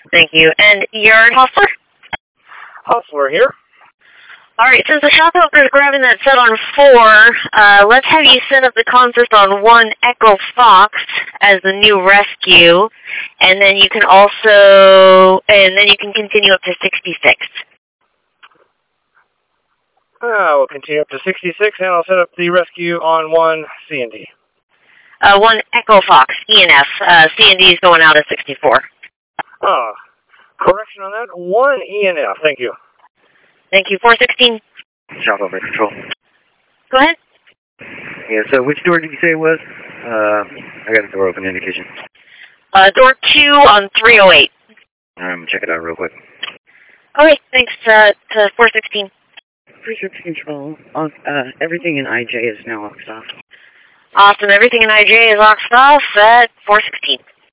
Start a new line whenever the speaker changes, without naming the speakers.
Thank you. And your hustler?
Hustler here.
Alright, since the shopkeeper is grabbing that set on 4, let's have you set up the consist on 1 Echo Fox as the new rescue, and then you can continue up to 66.
We'll continue up to 66, and I'll set up the rescue on 1 C&D.
1 Echo Fox, ENF. C&D is going out at 64.
Correction on that, 1 ENF, thank you.
Thank you. 416.
Shop over control.
Go ahead.
Yeah, so which door did you say it was? I got a door open indication.
Door 2 on 308.
I'm going to check it out real quick.
Okay, thanks, to 416.
316 control. Everything in IJ is now locked off.
Awesome. Everything in IJ is locked off at 416.